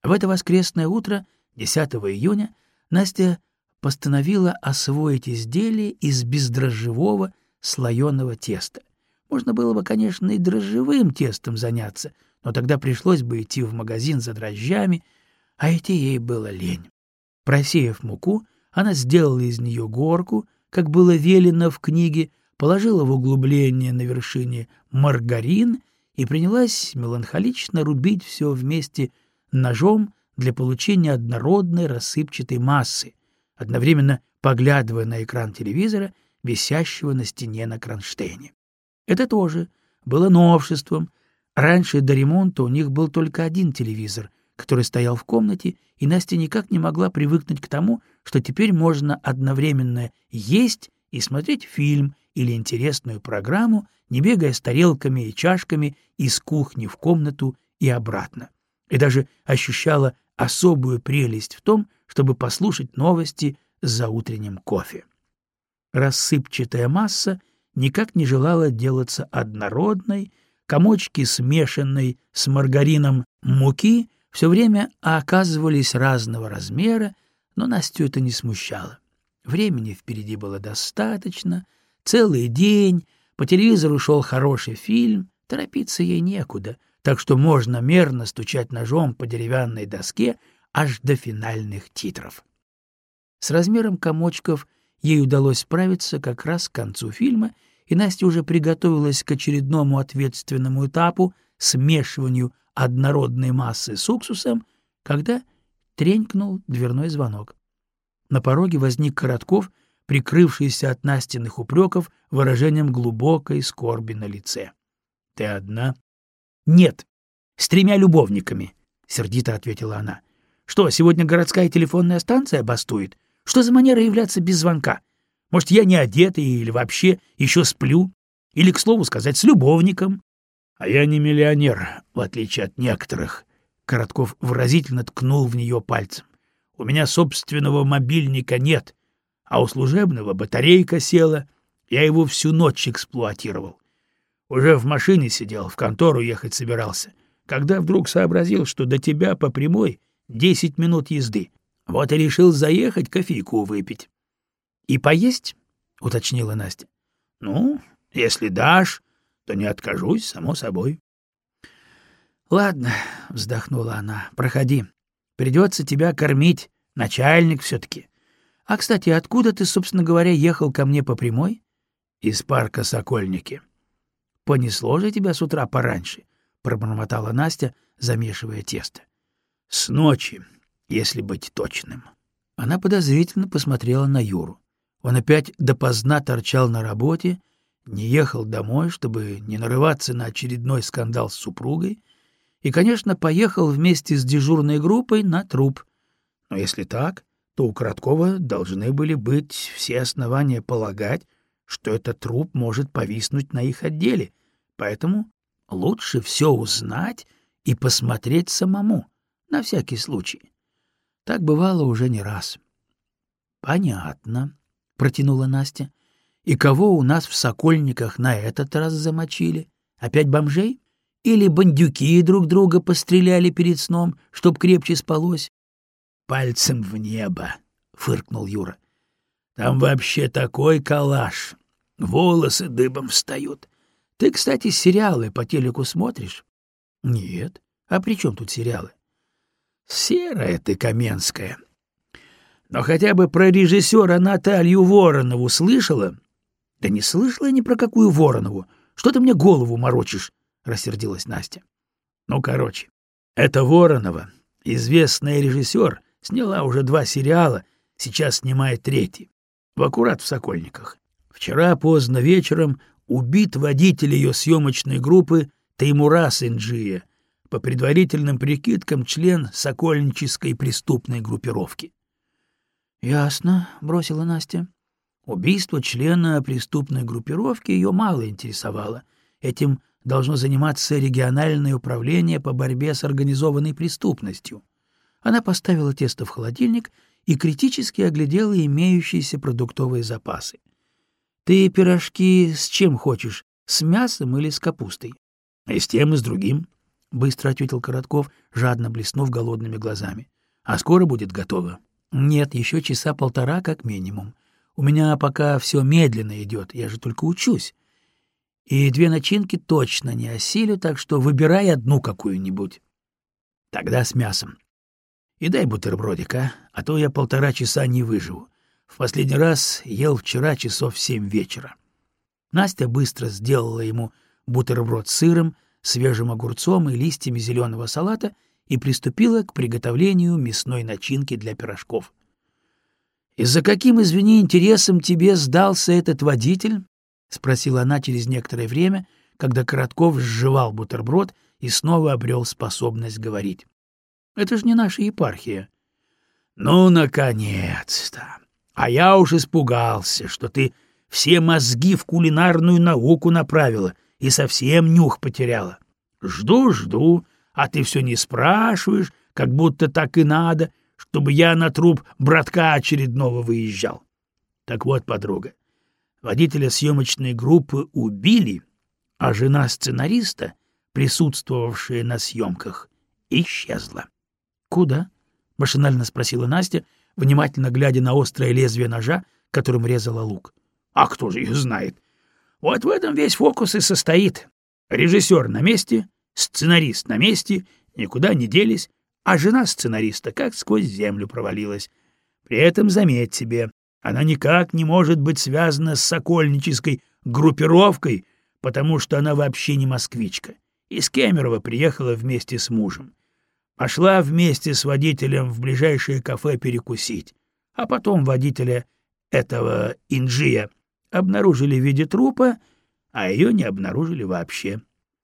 В это воскресное утро, 10 июня, Настя постановила освоить изделие из бездрожжевого слоеного теста. Можно было бы, конечно, и дрожжевым тестом заняться, но тогда пришлось бы идти в магазин за дрожжами, а идти ей было лень. Просеяв муку, она сделала из нее горку, как было велено в книге, положила в углубление на вершине маргарин и принялась меланхолично рубить все вместе ножом для получения однородной рассыпчатой массы, одновременно поглядывая на экран телевизора, висящего на стене на кронштейне. Это тоже было новшеством. Раньше до ремонта у них был только один телевизор, который стоял в комнате, и Настя никак не могла привыкнуть к тому, что теперь можно одновременно есть и смотреть фильм или интересную программу, не бегая с тарелками и чашками из кухни в комнату и обратно. И даже ощущала особую прелесть в том, чтобы послушать новости за утренним кофе. Рассыпчатая масса никак не желала делаться однородной, комочки, смешанной с маргарином муки, все время оказывались разного размера, но Настю это не смущало. Времени впереди было достаточно, целый день, по телевизору шел хороший фильм, торопиться ей некуда, так что можно мерно стучать ножом по деревянной доске аж до финальных титров. С размером комочков ей удалось справиться как раз к концу фильма, и Настя уже приготовилась к очередному ответственному этапу — смешиванию однородной массы с уксусом, когда тренькнул дверной звонок. На пороге возник Коротков, прикрывшийся от Настиных упреков выражением глубокой скорби на лице. — Ты одна? — Нет, с 3 любовниками, — сердито ответила она. — Что, сегодня городская телефонная станция бастует? Что за манера являться без звонка? Может, я не одета или вообще еще сплю? Или, к слову сказать, с любовником? — А я не миллионер, в отличие от некоторых. Коротков выразительно ткнул в нее пальцем. — У меня собственного мобильника нет, а у служебного батарейка села. Я его всю ночь эксплуатировал. Уже в машине сидел, в контору ехать собирался, когда вдруг сообразил, что до тебя по прямой 10 минут езды. Вот и решил заехать кофейку выпить. — И поесть? — уточнила Настя. — Ну, если дашь, то не откажусь, само собой. — Ладно, — вздохнула она, — проходи. Придется тебя кормить, начальник все-таки. А, кстати, откуда ты, собственно говоря, ехал ко мне по прямой? — Из парка Сокольники. — Понесло же тебя с утра пораньше, — пробормотала Настя, замешивая тесто. — С ночи, если быть точным. Она подозрительно посмотрела на Юру. Он опять допоздна торчал на работе, не ехал домой, чтобы не нарываться на очередной скандал с супругой, и, конечно, поехал вместе с дежурной группой на труп. Но если так, то у Короткова должны были быть все основания полагать, что этот труп может повиснуть на их отделе, поэтому лучше все узнать и посмотреть самому, на всякий случай. Так бывало уже не раз. — Понятно, — протянула Настя. — И кого у нас в Сокольниках на этот раз замочили? Опять бомжей? Или бандюки друг друга постреляли перед сном, чтоб крепче спалось? — Пальцем в небо, — фыркнул Юра. — Там вообще такой калаш. Волосы дыбом встают. Ты, кстати, сериалы по телеку смотришь? — Нет. А при чем тут сериалы? — Серая ты, Каменская. Но хотя бы про режиссера Наталью Воронову слышала? — Да не слышала я ни про какую Воронову. Что ты мне голову морочишь? — рассердилась Настя. — Ну, короче, эта Воронова, известная режиссер, сняла уже 2 сериала, сейчас снимает 3-й. Аккурат в Сокольниках. Вчера поздно вечером убит водитель ее съемочной группы Теймурас Инджия, по предварительным прикидкам член сокольнической преступной группировки. — Ясно, — бросила Настя. Убийство члена преступной группировки ее мало интересовало. Этим должно заниматься региональное управление по борьбе с организованной преступностью. Она поставила тесто в холодильник и критически оглядела имеющиеся продуктовые запасы. — Ты пирожки с чем хочешь, с мясом или с капустой? — И с тем, и с другим. — быстро ответил Коротков, жадно блеснув голодными глазами. — А скоро будет готово? — Нет, еще часа полтора как минимум. У меня пока все медленно идет, я же только учусь. И 2 начинки точно не осилю, так что выбирай одну какую-нибудь. — Тогда с мясом. И дай бутербродик, а то я 1,5 часа не выживу. В последний раз ел вчера часов в 7 вечера. Настя быстро сделала ему бутерброд с сыром, свежим огурцом и листьями зеленого салата и приступила к приготовлению мясной начинки для пирожков. — И за каким, извини, интересом тебе сдался этот водитель? — спросила она через некоторое время, когда Коротков сживал бутерброд и снова обрел способность говорить. — Это же не наша епархия. — Ну, наконец-то! А я уж испугался, что ты все мозги в кулинарную науку направила и совсем нюх потеряла. Жду, а ты все не спрашиваешь, как будто так и надо, чтобы я на труп братка очередного выезжал. Так вот, подруга, водителя съемочной группы убили, а жена сценариста, присутствовавшая на съемках, исчезла. — Куда? — машинально спросила Настя, внимательно глядя на острое лезвие ножа, которым резала лук. — А кто же ее знает? Вот в этом весь фокус и состоит. Режиссер на месте, сценарист на месте, никуда не делись, а жена сценариста как сквозь землю провалилась. При этом, заметь себе, она никак не может быть связана с сокольнической группировкой, потому что она вообще не москвичка. Из Кемерово приехала вместе с мужем. Пошла вместе с водителем в ближайшее кафе перекусить, а потом водителя этого инжия обнаружили в виде трупа, а ее не обнаружили вообще.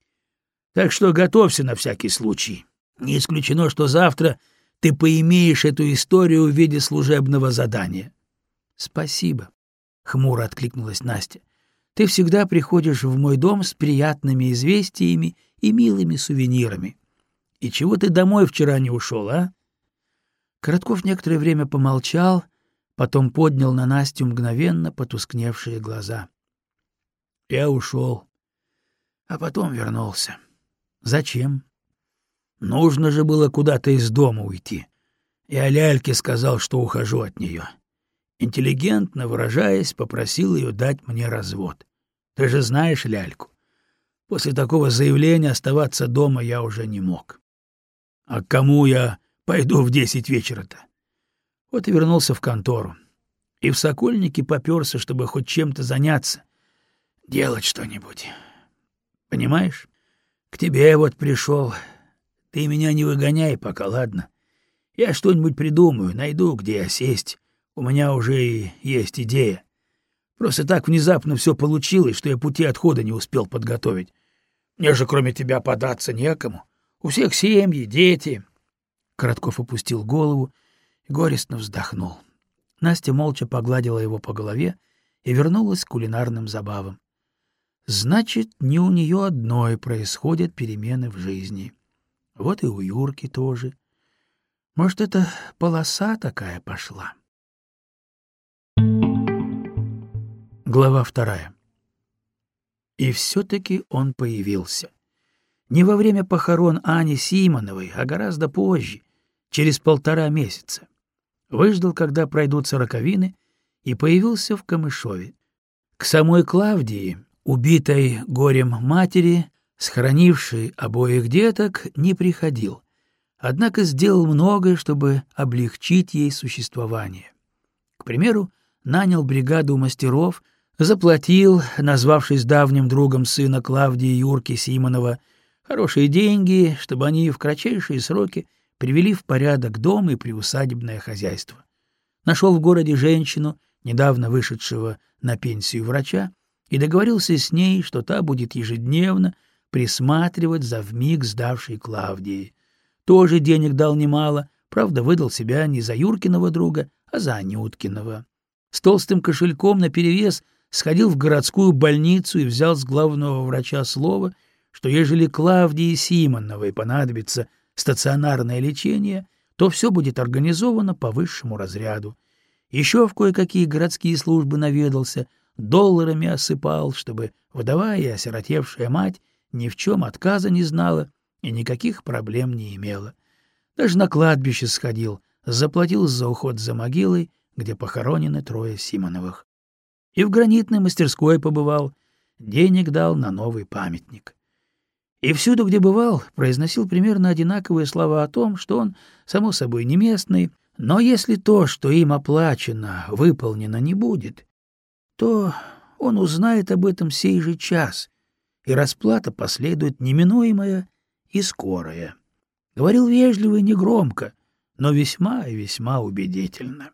Так что готовься на всякий случай. Не исключено, что завтра ты поимеешь эту историю в виде служебного задания. — Спасибо, — хмуро откликнулась Настя. — Ты всегда приходишь в мой дом с приятными известиями и милыми сувенирами. И чего ты домой вчера не ушел, а? Коротков некоторое время помолчал, потом поднял на Настю мгновенно потускневшие глаза. — Я ушел, а потом вернулся. — Зачем? — Нужно же было куда-то из дома уйти. Я Ляльке сказал, что ухожу от нее. Интеллигентно выражаясь, попросил ее дать мне развод. Ты же знаешь Ляльку. После такого заявления оставаться дома я уже не мог. А к кому я пойду в 10 вечера-то? Вот и вернулся в контору. И в Сокольники попёрся, чтобы хоть чем-то заняться, делать что-нибудь. Понимаешь? К тебе вот пришел. Ты меня не выгоняй пока, ладно? Я что-нибудь придумаю, найду, где осесть. У меня уже и есть идея. Просто так внезапно все получилось, что я пути отхода не успел подготовить. Мне же кроме тебя податься некому. У всех семьи, дети. Коротков опустил голову и горестно вздохнул. Настя молча погладила его по голове и вернулась к кулинарным забавам. Значит, не у нее одной происходят перемены в жизни. Вот и у Юрки тоже. Может, это полоса такая пошла? Глава 2. И все-таки он появился. Не во время похорон Ани Симоновой, а гораздо позже, через 1,5 месяца. Выждал, когда пройдут 40-вины, и появился в Камышове. К самой Клавдии, убитой горем матери, схоронившей обоих деток, не приходил, однако сделал многое, чтобы облегчить ей существование. К примеру, нанял бригаду мастеров, заплатил, назвавшись давним другом сына Клавдии Юрки Симонова, хорошие деньги, чтобы они в кратчайшие сроки привели в порядок дом и приусадебное хозяйство. Нашел в городе женщину, недавно вышедшего на пенсию врача, и договорился с ней, что та будет ежедневно присматривать за вмиг сдавшей Клавдией. Тоже денег дал немало, правда, выдал себя не за Юркиного друга, а за Анюткиного. С толстым кошельком наперевес сходил в городскую больницу и взял с главного врача слово, что ежели Клавдии Симоновой понадобится стационарное лечение, то все будет организовано по высшему разряду. Еще в кое-какие городские службы наведался, долларами осыпал, чтобы вдова и осиротевшая мать ни в чем отказа не знала и никаких проблем не имела. Даже на кладбище сходил, заплатил за уход за могилой, где похоронены трое Симоновых. И в гранитной мастерской побывал, денег дал на новый памятник. И всюду, где бывал, произносил примерно одинаковые слова о том, что он, само собой, не местный, но если то, что им оплачено, выполнено не будет, то он узнает об этом сей же час, и расплата последует неминуемая и скорая. Говорил вежливо и негромко, но весьма и весьма убедительно.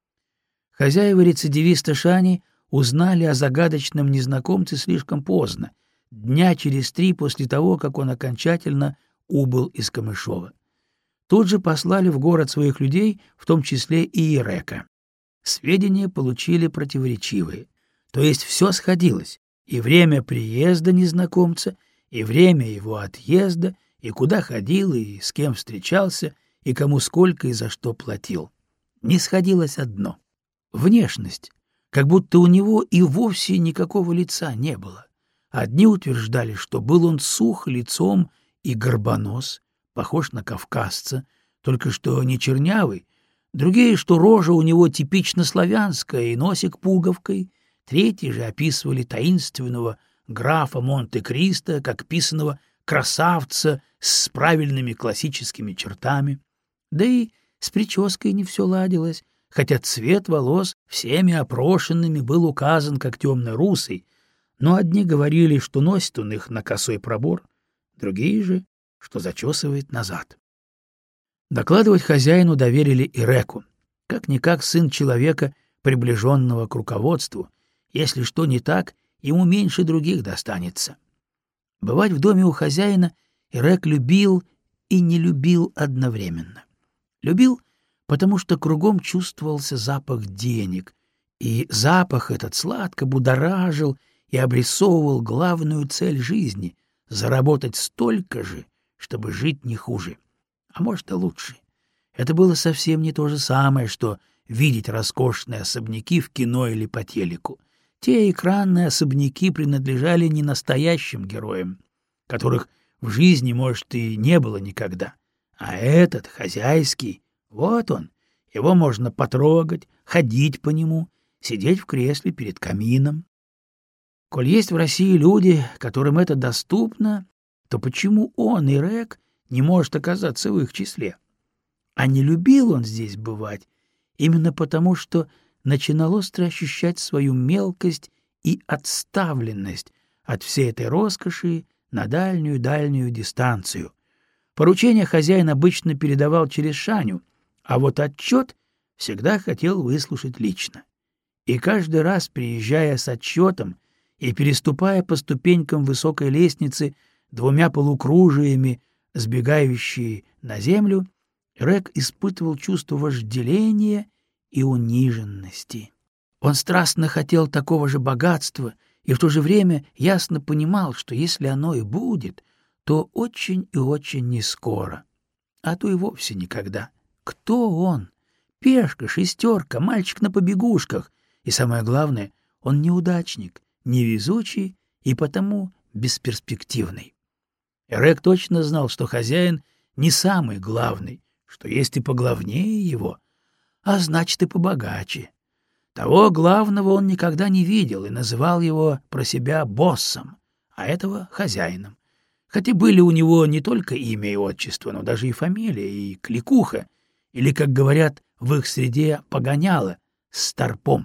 Хозяева рецидивиста Шани узнали о загадочном незнакомце слишком поздно, дня через 3 после того, как он окончательно убыл из Камышова. Тут же послали в город своих людей, в том числе и Ирека. Сведения получили противоречивые, то есть все сходилось, и время приезда незнакомца, и время его отъезда, и куда ходил, и с кем встречался, и кому сколько и за что платил. Не сходилось одно — внешность, как будто у него и вовсе никакого лица не было. Одни утверждали, что был он сух лицом и горбонос, похож на кавказца, только что не чернявый, другие, что рожа у него типично славянская и носик пуговкой, третьи же описывали таинственного графа Монте-Кристо как писаного красавца с правильными классическими чертами. Да и с прической не все ладилось, хотя цвет волос всеми опрошенными был указан как темно-русый, но одни говорили, что носит он их на косой пробор, другие же, что зачесывает назад. Докладывать хозяину доверили Иреку, как-никак сын человека, приближенного к руководству. Если что не так, ему меньше других достанется. Бывать в доме у хозяина Ирек любил и не любил одновременно. Любил, потому что кругом чувствовался запах денег, и запах этот сладко будоражил и обрисовывал главную цель жизни — заработать столько же, чтобы жить не хуже, а может и лучше. Это было совсем не то же самое, что видеть роскошные особняки в кино или по телеку. Те экранные особняки принадлежали не настоящим героям, которых в жизни, может, и не было никогда. А этот, хозяйский, вот он, его можно потрогать, ходить по нему, сидеть в кресле перед камином. Коль есть в России люди, которым это доступно, то почему он, Ирек, не может оказаться в их числе? А не любил он здесь бывать именно потому, что начинал остро ощущать свою мелкость и отставленность от всей этой роскоши на дальнюю-дальнюю дистанцию. Поручение хозяин обычно передавал через Шаню, а вот отчет всегда хотел выслушать лично. И каждый раз, приезжая с отчетом и переступая по ступенькам высокой лестницы 2 полукружиями, сбегающие на землю, Ирек испытывал чувство вожделения и униженности. Он страстно хотел такого же богатства и в то же время ясно понимал, что если оно и будет, то очень и очень нескоро, а то и вовсе никогда. Кто он? Пешка, шестерка, мальчик на побегушках. И самое главное, он неудачник, невезучий и потому бесперспективный. Ирек точно знал, что хозяин не самый главный, что есть и поглавнее его, а значит и побогаче. Того главного он никогда не видел и называл его про себя боссом, а этого — хозяином. Хотя были у него не только имя и отчество, но даже и фамилия, и кликуха, или, как говорят в их среде, погоняло, Старпом.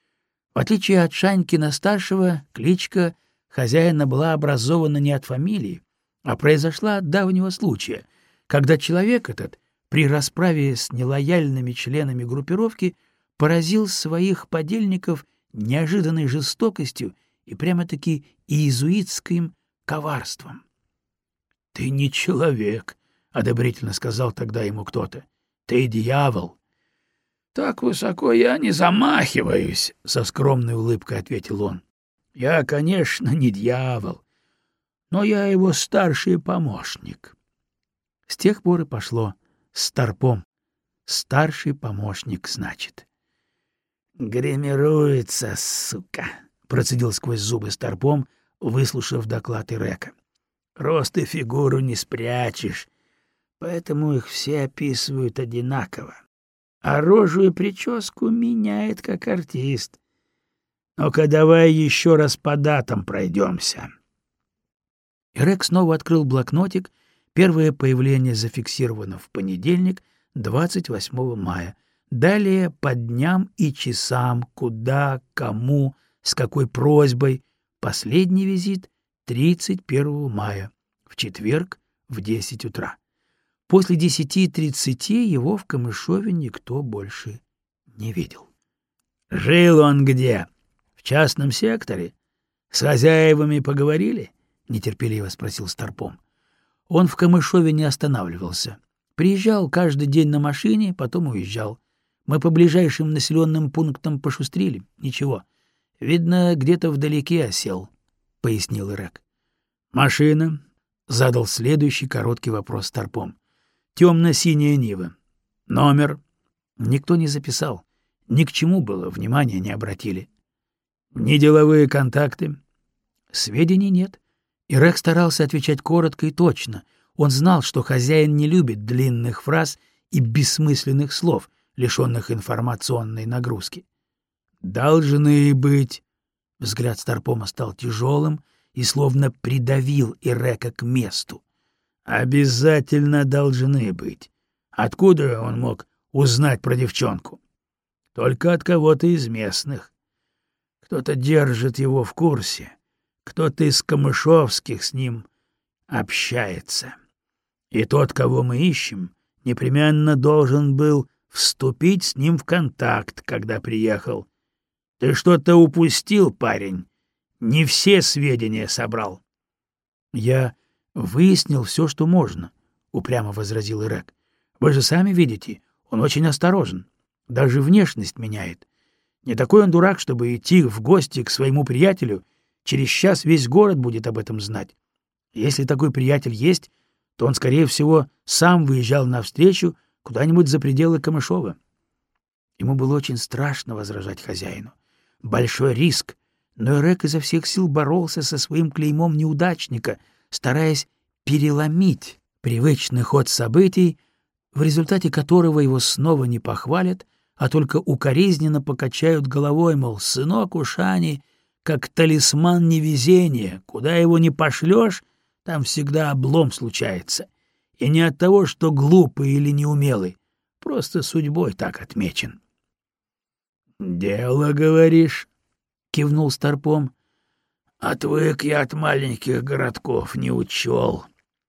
В отличие от Шанькина-старшего, кличка хозяина была образована не от фамилии, а произошла от давнего случая, когда человек этот при расправе с нелояльными членами группировки поразил своих подельников неожиданной жестокостью и прямо-таки иезуитским коварством. — Ты не человек, — одобрительно сказал тогда ему кто-то. — Ты дьявол. — Так высоко я не замахиваюсь, — со скромной улыбкой ответил он. — Я, конечно, не дьявол, но я его старший помощник. С тех пор и пошло Старпом. Старший помощник, значит. — Гримируется, сука, — процедил сквозь зубы Старпом, выслушав доклад Ирека. Рост и фигуру не спрячешь, поэтому их все описывают одинаково. А рожу и прическу меняет как артист. Ну-ка, давай еще раз по датам пройдемся. Ирек снова открыл блокнотик. Первое появление зафиксировано в понедельник, 28 мая. Далее по дням и часам, куда, кому, с какой просьбой. Последний визит 31 мая, в четверг в 10 утра. После 10:30 его в Камышове никто больше не видел. «Жил он где? В частном секторе? С хозяевами поговорили?» — нетерпеливо спросил Старпом. Он в Камышове не останавливался. Приезжал каждый день на машине, потом уезжал. Мы по ближайшим населенным пунктам пошустрили. Ничего. Видно, где-то вдалеке осел, — пояснил Ирек. «Машина?» — задал следующий короткий вопрос Старпом. «Темно-синяя Нива. Номер?» Никто не записал. Ни к чему было, внимания не обратили. «Ни деловые контакты?» Сведений нет. Ирек старался отвечать коротко и точно. Он знал, что хозяин не любит длинных фраз и бессмысленных слов, лишенных информационной нагрузки. «Должны быть...» Взгляд Старпома стал тяжелым и словно придавил Ирека к месту. «Обязательно должны быть. Откуда он мог узнать про девчонку? Только от кого-то из местных. Кто-то держит его в курсе, кто-то из камышовских с ним общается. И тот, кого мы ищем, непременно должен был вступить с ним в контакт, когда приехал. Ты что-то упустил, парень. Не все сведения собрал». «Я выяснил все, что можно», — упрямо возразил Ирек. «Вы же сами видите, он очень осторожен. Даже внешность меняет. Не такой он дурак, чтобы идти в гости к своему приятелю. Через час весь город будет об этом знать. Если такой приятель есть, то он, скорее всего, сам выезжал навстречу куда-нибудь за пределы Камышова». Ему было очень страшно возражать хозяину. Большой риск, но Ирек изо всех сил боролся со своим клеймом неудачника, стараясь переломить привычный ход событий, в результате которого его снова не похвалят, а только укоризненно покачают головой, мол, сынок Ушани, как талисман невезения, куда его не пошлешь, там всегда облом случается. И не от того, что глупый или неумелый, просто судьбой так отмечен. «Дело, говоришь?» — кивнул Старпом. «Отвык я от маленьких городков, не учел».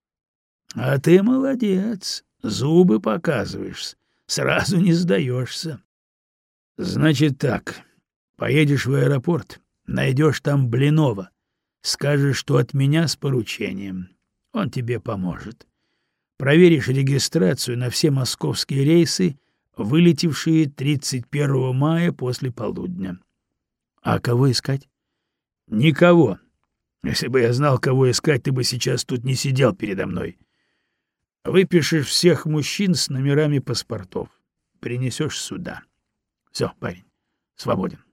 «А ты молодец, зубы показываешь, сразу не сдаешься. Значит так, поедешь в аэропорт, найдешь там Блинова, скажешь, что от меня с поручением, он тебе поможет. Проверишь регистрацию на все московские рейсы, вылетевшие 31 мая после полудня». «А кого искать?» «Никого. Если бы я знал, кого искать, ты бы сейчас тут не сидел передо мной. Выпишешь всех мужчин с номерами паспортов, принесешь сюда. Все, парень, свободен».